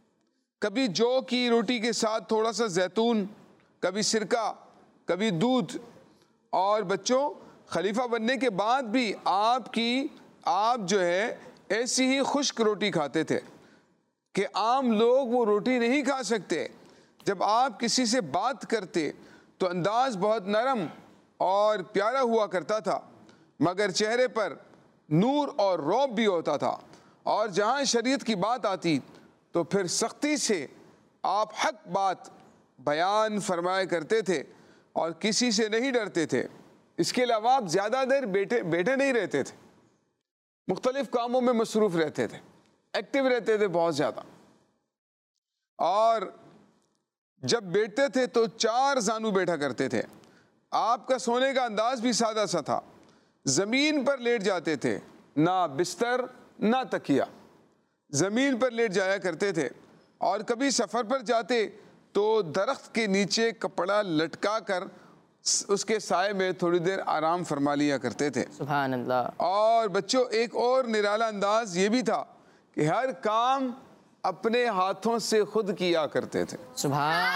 کبھی جو کی روٹی کے ساتھ تھوڑا سا زیتون، کبھی سرکہ، کبھی دودھ، اور بچوں خلیفہ بننے کے بعد بھی آپ کی آپ جو ہے ایسی ہی خشک روٹی کھاتے تھے کہ عام لوگ وہ روٹی نہیں کھا سکتے۔ جب آپ کسی سے بات کرتے تو انداز بہت نرم اور پیارا ہوا کرتا تھا، مگر چہرے پر نور اور رعب بھی ہوتا تھا، اور جہاں شریعت کی بات آتی تو پھر سختی سے آپ حق بات بیان فرمایا کرتے تھے اور کسی سے نہیں ڈرتے تھے۔ اس کے علاوہ آپ زیادہ دیر بیٹھے بیٹھے نہیں رہتے تھے، مختلف کاموں میں مصروف رہتے تھے، ایکٹیو رہتے تھے بہت زیادہ، اور جب بیٹھتے تھے تو چار زانو بیٹھا کرتے تھے۔ آپ کا سونے کا انداز بھی سادہ سا تھا، زمین پر لیٹ جاتے تھے، نہ بستر نہ تکیہ، زمین پر لیٹ جایا کرتے تھے، اور کبھی سفر پر جاتے تو درخت کے نیچے کپڑا لٹکا کر اس کے سائے میں تھوڑی دیر آرام فرما لیا کرتے تھے۔ سبحان اللہ۔ اور بچوں ایک اور نرالا انداز یہ بھی تھا کہ ہر کام اپنے ہاتھوں سے خود کیا کرتے تھے۔ سبحان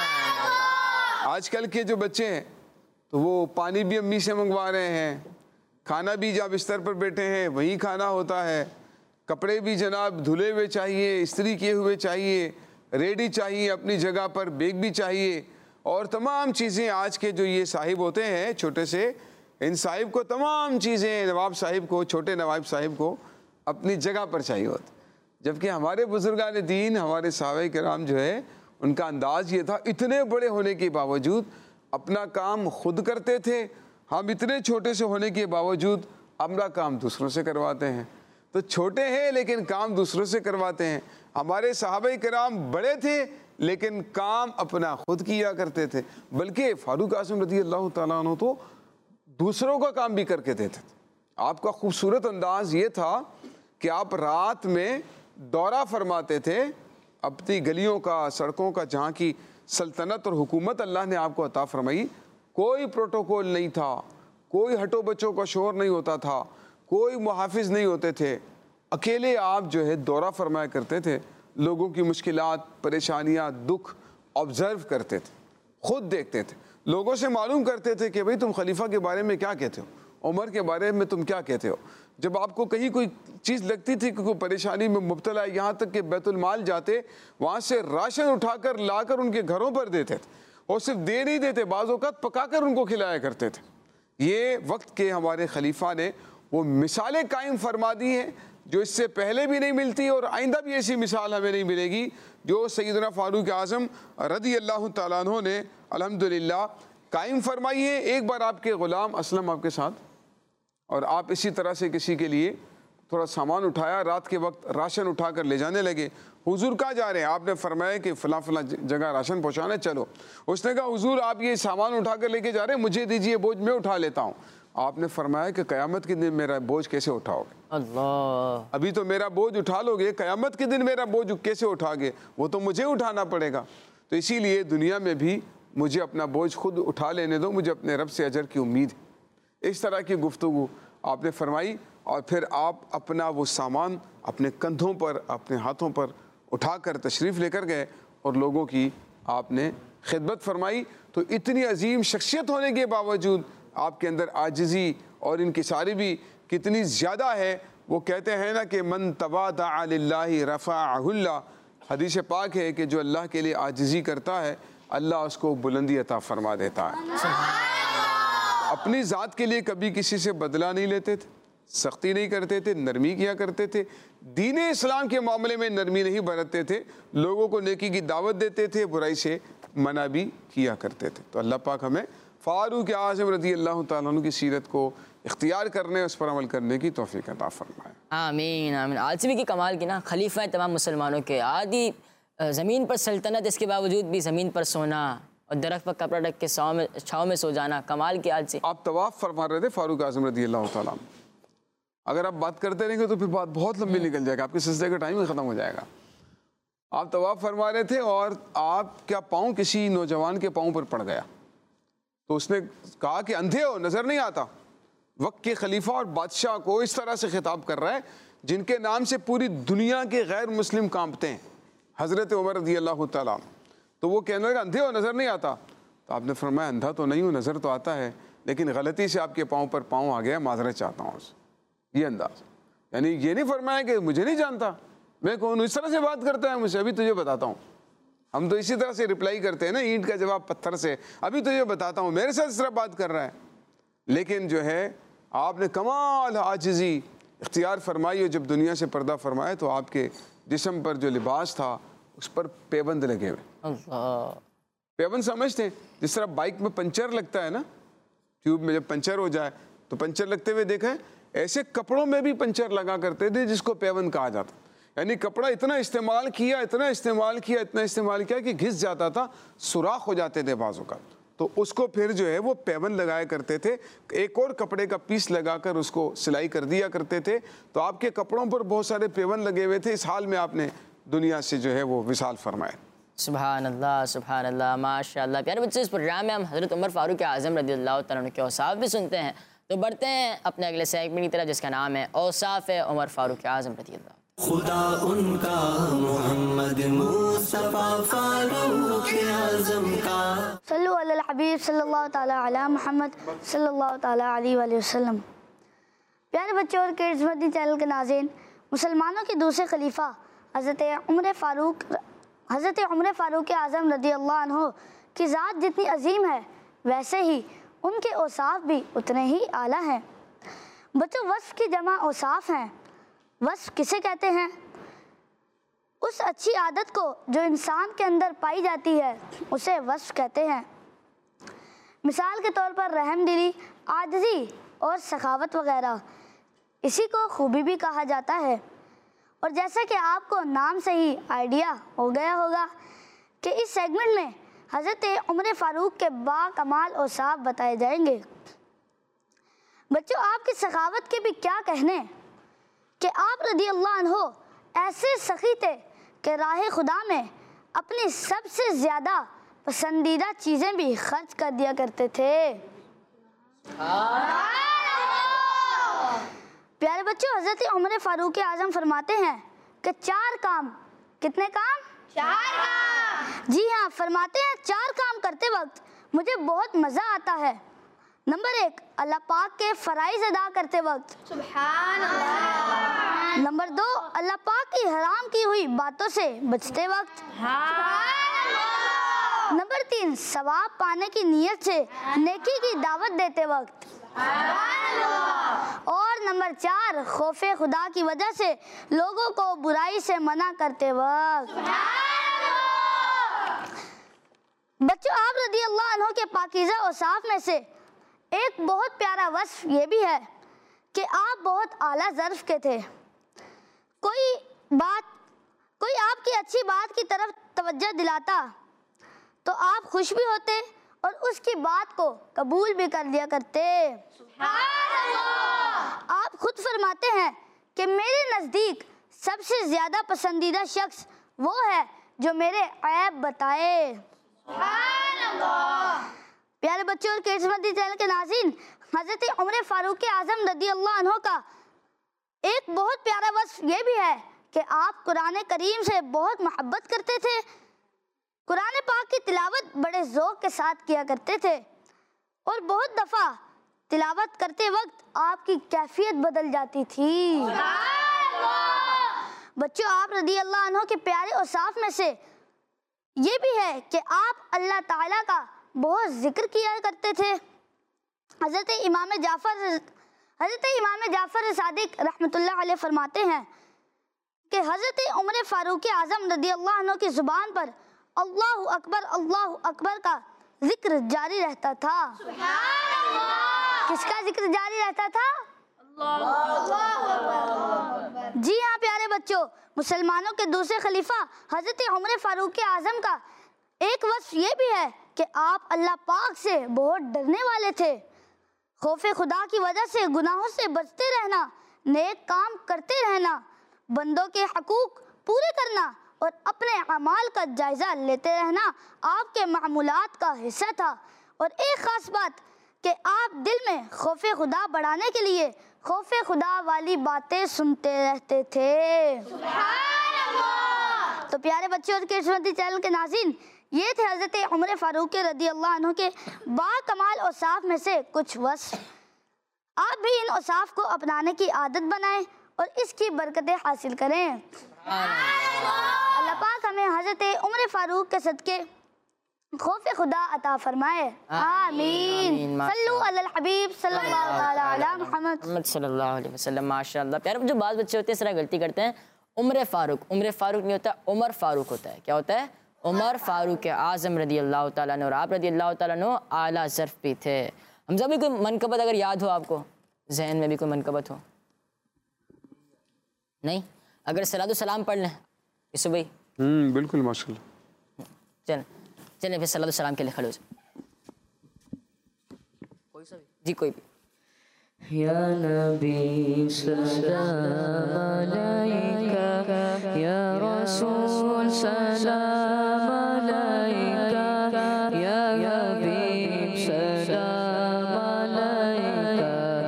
اللہ۔ آج کل کے جو بچے ہیں تو وہ پانی بھی امی سے منگوا رہے ہیں، کھانا بھی جہاں بستر پر بیٹھے ہیں وہیں کھانا ہوتا ہے، کپڑے بھی جناب دھلے ہوئے چاہیے، استری کیے ہوئے چاہیے، ریڈی چاہیے اپنی جگہ پر، بیگ بھی چاہیے، اور تمام چیزیں آج کے جو یہ صاحب ہوتے ہیں چھوٹے سے، ان صاحب کو تمام چیزیں نواب صاحب کو، چھوٹے نواب صاحب کو اپنی جگہ پر چاہیے ہوتی، جبکہ ہمارے بزرگان دین، ہمارے صحابہ کرام جو ہے ان کا انداز یہ تھا، اتنے بڑے ہونے کے باوجود اپنا کام خود کرتے تھے۔ ہم اتنے چھوٹے سے ہونے کے باوجود اپنا کام دوسروں سے کرواتے ہیں، تو چھوٹے ہیں لیکن کام دوسروں سے کرواتے ہیں۔ ہمارے صحابہ کرام بڑے تھے لیکن کام اپنا خود کیا کرتے تھے، بلکہ فاروق اعظم رضی اللہ تعالیٰ عنہ تو دوسروں کا کام بھی کر کے دیتے تھے۔ آپ کا خوبصورت انداز یہ تھا کہ آپ رات میں دورہ فرماتے تھے اپنی گلیوں کا، سڑکوں کا، جہاں کی سلطنت اور حکومت اللہ نے آپ کو عطا فرمائی۔ کوئی پروٹوکول نہیں تھا، کوئی ہٹو بچوں کا شور نہیں ہوتا تھا، کوئی محافظ نہیں ہوتے تھے، اکیلے آپ جو ہے دورہ فرمایا کرتے تھے، لوگوں کی مشکلات، پریشانیاں، دکھ آبزرو کرتے تھے، خود دیکھتے تھے، لوگوں سے معلوم کرتے تھے کہ بھئی تم خلیفہ کے بارے میں کیا کہتے ہو، عمر کے بارے میں تم کیا کہتے ہو۔ جب آپ کو کہیں کوئی چیز لگتی تھی کہ کوئی پریشانی میں مبتلا ہے، یہاں تک کہ بیت المال جاتے، وہاں سے راشن اٹھا کر لا کر ان کے گھروں پر دیتے تھے، اور صرف دے نہیں دیتے، بعض اوقات پکا کر ان کو کھلایا کرتے تھے۔ یہ وقت کے ہمارے خلیفہ نے وہ مثالیں قائم فرما دی ہیں جو اس سے پہلے بھی نہیں ملتی، اور آئندہ بھی ایسی مثال ہمیں نہیں ملے گی جو سیدنا فاروق اعظم رضی اللہ تعالیٰ عنہ نے الحمدللہ قائم فرمائی ہے۔ ایک بار آپ کے غلام اسلم آپ کے ساتھ، اور آپ اسی طرح سے کسی کے لیے تھوڑا سامان اٹھایا، رات کے وقت راشن اٹھا کر لے جانے لگے۔ حضور کہاں جا رہے ہیں؟ آپ نے فرمایا کہ فلاں فلاں جگہ راشن پہنچانا ہے، چلو۔ اس نے کہا حضور آپ یہ سامان اٹھا کر لے کے جا رہے ہیں، مجھے دیجئے بوجھ، میں اٹھا لیتا ہوں۔ آپ نے فرمایا کہ قیامت کے دن میرا بوجھ کیسے اٹھاؤ گے؟ اللہ، ابھی تو میرا بوجھ اٹھا لو گے، قیامت کے دن میرا بوجھ کیسے اٹھا گے؟ وہ تو مجھے اٹھانا پڑے گا۔ تو اسی لیے دنیا میں بھی مجھے اپنا بوجھ خود اٹھا لینے دو، مجھے اپنے رب سے اجر کی امید ہے۔ اس طرح کی گفتگو آپ نے فرمائی، اور پھر آپ اپنا وہ سامان اپنے کندھوں پر اپنے ہاتھوں پر اٹھا کر تشریف لے کر گئے اور لوگوں کی آپ نے خدمت فرمائی. تو اتنی عظیم شخصیت ہونے کے باوجود آپ کے اندر عاجزی اور انکساری بھی کتنی زیادہ ہے. وہ کہتے ہیں نا کہ من تواضع للہ رفعہ اللہ. حدیث پاک ہے کہ جو اللہ کے لیے عاجزی کرتا ہے اللہ اس کو بلندی عطا فرما دیتا ہے. اپنی ذات کے لیے کبھی کسی سے بدلہ نہیں لیتے تھے, سختی نہیں کرتے تھے, نرمی کیا کرتے تھے. دین اسلام کے معاملے میں نرمی نہیں برتتے تھے, لوگوں کو نیکی کی دعوت دیتے تھے, برائی سے منع بھی کیا کرتے تھے. تو اللہ پاک ہمیں فاروق اعظم رضی اللہ تعالیٰ عنہ کی سیرت کو اختیار کرنے, اس پر عمل کرنے کی توفیق عطا فرمائے. آمین آمین. عاصمی کی کمال کی نا, خلیفہ تمام مسلمانوں کے, آدھی زمین پر سلطنت, اس کے باوجود بھی زمین پر سونا اور درخت پر کپڑا ڈھک کے چھاؤں میں چھاؤں میں سو جانا, کمال کی عاجزی. آپ طواف فرما رہے تھے فاروق اعظم رضی اللہ تعالیٰ عنہ. اگر آپ بات کرتے رہیں گے تو پھر بات بہت لمبی نکل جائے گا, آپ کے سجدے کا ٹائم ہی ختم ہو جائے گا. آپ طواف فرما رہے تھے اور آپ کا پاؤں کسی نوجوان کے پاؤں پر پڑ گیا, تو اس نے کہا کہ اندھے ہو, نظر نہیں آتا. وقت کے خلیفہ اور بادشاہ کو اس طرح سے خطاب کر رہا ہے جن کے نام سے پوری دنیا کے غیر مسلم کانپتے ہیں, حضرت عمر رضی اللہ تعالیٰ. تو وہ کہنے لگا اندھے ہو, نظر نہیں آتا. تو آپ نے فرمایا اندھا تو نہیں ہوں, نظر تو آتا ہے, لیکن غلطی سے آپ کے پاؤں پر پاؤں آ گیا, معذرت چاہتا ہوں. یہ انداز, یعنی یہ نہیں فرمایا کہ مجھے نہیں جانتا, میں کون ہوں, اس طرح سے بات کرتا ہے مجھے, ابھی تجھے بتاتا ہوں. ہم تو اسی طرح سے رپلائی کرتے ہیں نا, اینٹ کا جواب پتھر سے, ابھی تجھے بتاتا ہوں, میرے ساتھ اس طرح بات کر رہا ہے. لیکن جو ہے آپ نے کمال عاجزی اختیار فرمائی, اور جب دنیا سے پردہ فرمایا تو آپ کے جسم پر جو لباس تھا اس پر پیبند لگے ہوئے. اللہ. پیبند سمجھتے ہیں جس طرح بائک میں پنچر لگتا ہے نا, ٹیوب میں جب پنچر ہو جائے تو پنچر لگتے ہوئے دیکھیں, ایسے کپڑوں میں بھی پنچر لگا کرتے تھے جس کو پیبند کہا جاتا. یعنی کپڑا اتنا استعمال کیا اتنا استعمال کیا اتنا استعمال کیا کہ گھس جاتا تھا, سوراخ ہو جاتے تھے بازو کا, تو اس کو پھر جو ہے وہ پیبند لگایا کرتے تھے, ایک اور کپڑے کا پیس لگا کر اس کو سلائی کر دیا کرتے تھے. تو آپ کے کپڑوں پر بہت سارے پیبند لگے ہوئے تھے. اس حال میں آپ نے دنیا سے جو ہے وہ وصال فرمایا. سبحان اللہ سبحان اللہ ماشاء اللہ. پیارے بچے, اس پروگرام میں ہم حضرت عمر فاروق اعظم رضی اللہ تعالیٰ عنہ کے اوصاف بھی سنتے ہیں. تو بڑھتے ہیں اپنے اگلے سیگمنٹ کی طرف جس کا نام ہے اوصاف عمر فاروق اعظم رضی اللہ. خدا ان کا محمد مصطفیٰ فاروق اعظم کا. صلو علی الحبیب صلی اللہ تعالیٰ علی محمد صلی اللہ تعالیٰ علیہ وآلہ وسلم. پیارے بچے اور کڈز مدنی چینل کے ناظرین, مسلمانوں کے دوسرے خلیفہ حضرت عمر فاروق حضرت عمر فاروق اعظم رضی اللہ عنہ کی ذات جتنی عظیم ہے ویسے ہی ان کے اوصاف بھی اتنے ہی اعلیٰ ہیں. بچوں, وصف کی جمع اوصاف ہیں. وصف کسے کہتے ہیں؟ اس اچھی عادت کو جو انسان کے اندر پائی جاتی ہے اسے وصف کہتے ہیں. مثال کے طور پر رحم دلی, عاجزی اور سخاوت وغیرہ, اسی کو خوبی بھی کہا جاتا ہے. اور جیسا کہ آپ کو نام سے ہی آئیڈیا ہو گیا ہوگا کہ اس سیگمنٹ میں حضرت عمر فاروق کے با کمال اوصاف بتائے جائیں گے. بچوں, آپ کی سخاوت کے بھی کیا کہنے کہ آپ رضی اللہ عنہ ایسے سخی تھے کہ راہ خدا میں اپنی سب سے زیادہ پسندیدہ چیزیں بھی خرچ کر دیا کرتے تھے. پیارے بچوں, حضرت عمر فاروق اعظم فرماتے ہیں کہ چار کام, کتنے کام؟ چار کام. جی ہاں, فرماتے ہیں چار کام کرتے وقت مجھے بہت مزہ آتا ہے. نمبر ایک, اللہ پاک کے فرائض ادا کرتے وقت. سبحان اللہ. نمبر دو, اللہ پاک کی حرام کی ہوئی باتوں سے بچتے وقت. سبحان اللہ. نمبر تین, ثواب پانے کی نیت سے نیکی کی دعوت دیتے وقت. سبحان اللہ. اور نمبر چار, خوف خدا کی وجہ سے لوگوں کو برائی سے منع کرتے وقت. سبحان اللہ. بچوں, آپ رضی اللہ عنہ کے پاکیزہ اوصاف میں سے ایک بہت پیارا وصف یہ بھی ہے کہ آپ بہت اعلیٰ ظرف کے تھے. کوئی بات کوئی آپ کی اچھی بات کی طرف توجہ دلاتا تو آپ خوش بھی ہوتے اور اس کی بات کو قبول بھی کر لیا کرتے. سبحان اللہ. آپ خود فرماتے ہیں کہ میرے نزدیک سب سے زیادہ پسندیدہ شخص وہ ہے جو میرے عیب بتائے. سبحان اللہ. پیارے بچے اور کڈز مدنی چینل کے ناظرین, حضرت عمر فاروق اعظم رضی اللہ عنہ کا ایک بہت پیارا وصف یہ بھی ہے کہ آپ قرآن کریم سے بہت محبت کرتے تھے، قرآن پاک کی تلاوت بڑے ذوق کے ساتھ کیا کرتے تھے، اور بہت دفعہ تلاوت کرتے وقت آپ کی کیفیت بدل جاتی تھی۔ بچوں، آپ رضی اللہ عنہ کے پیارے اوصاف میں سے یہ بھی ہے کہ آپ اللہ تعالیٰ کا بہت ذکر کیا کرتے تھے۔ حضرت امام جعفر حضرت امام جعفر صادق رحمۃ اللہ علیہ فرماتے ہیں کہ حضرت عمر فاروق اعظم رضی اللہ عنہ کی زبان پر اللہ اکبر اللہ اکبر کا ذکر جاری رہتا تھا۔ کس کا ذکر جاری رہتا تھا؟ جی ہاں پیارے بچوں، مسلمانوں کے دوسرے خلیفہ حضرت عمر فاروق اعظم کا ایک وصف یہ بھی ہے کہ آپ اللہ پاک سے بہت ڈرنے والے تھے۔ خوف خدا کی وجہ سے گناہوں سے بچتے رہنا، نیک کام کرتے رہنا، بندوں کے حقوق پورے کرنا اور اپنے اعمال کا جائزہ لیتے رہنا آپ کے معمولات کا حصہ تھا۔ اور ایک خاص بات کہ آپ دل میں خوف خدا بڑھانے کے لیے خوف خدا والی باتیں سنتے رہتے تھے۔ تو پیارے بچے اور کڈس مدنی چینل کے ناظرین، یہ تھے حضرت عمر فاروق رضی اللہ عنہ کے با کمال اوصاف میں سے کچھ وصف۔ آپ بھی ان اوصاف کو اپنانے کی عادت بنائیں اور اس کی برکتیں حاصل کریں۔ اللہ پاک ہمیں حضرت عمر فاروق کے صدقے خوف خدا عطا فرمائے، آمین۔ صلو علی الحبیب صلی اللہ علی محمد محمد صلی اللہ علیہ وسلم۔ ماشاءاللہ پیارے، جو بعض بچے ہوتے ہیں اس طرح غلطی کرتے ہیں، عمر فاروق عمر فاروق نہیں ہوتا، عمر فاروق ہوتا ہے۔ کیا ہوتا ہے؟ عمر فاروق اعظم رضی اللہ تعالیٰ عنہ، اور آپ رضی اللہ تعالیٰ عنہ اعلیٰ ظرف بھی تھے۔ حمزہ بھی کوئی منقبت اگر یاد ہو آپ کو، ذہن میں بھی کوئی منقبت ہو؟ نہیں؟ اگر صلاۃ السلام پڑھ لیں یوسف بھائی؟ ہوں بالکل ماشاءاللہ۔ چلیں چلیں پھر صلاۃ السلام کے لیے کھڑے ہو جائیں۔ جی کوئی بھی۔ یا نبی سلام علیکہ، یا رسول سلام علیکہ، یا حبیب سلام علیکہ،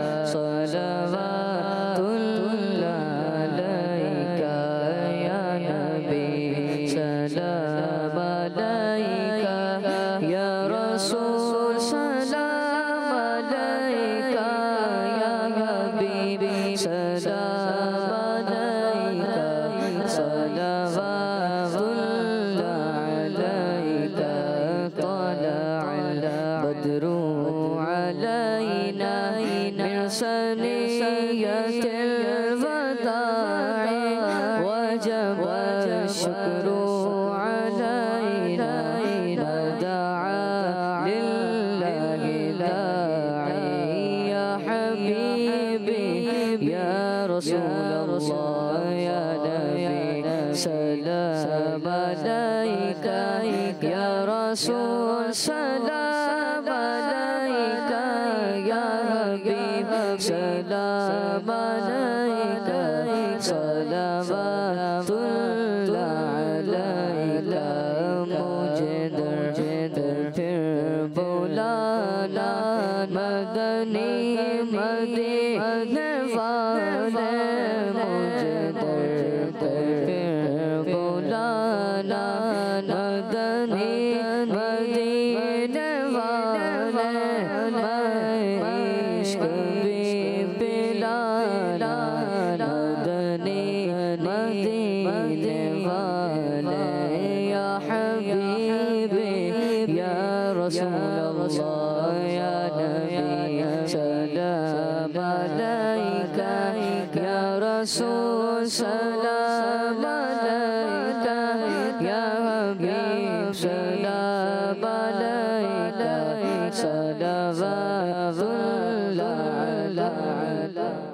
صلوات اللہ علیکہ، یا نبی سلام علیکہ، یا رسول سلام علیکہ، یا حبیب سلام علیکہ، صلوات اللہ علیکہ، طلع البدر علینا من ثنیۃ الوداع، وجب الشکر علینا، ودعا للہ داعی، یا حبیبی یا رسول اللہ، یا نبی سلام علیکہ، یا رسول سلام علیکہ، یا حبیب سلام علیکہ، صلوات اللہ علیکہ، مجھے در در پھر بلانا، مدنی مدینے والے، مجھے در در پھر بلانا، مدنی مدینے والے، میں عشق بھی پلانا، مدنی مدینے والے، یا حبیبی یا رسول اللہ، یا نبی سلام علیکہ، یا رسول سلام علیکہ، یا حبیب سلام علیکہ، صلوات اللہ علیکہ۔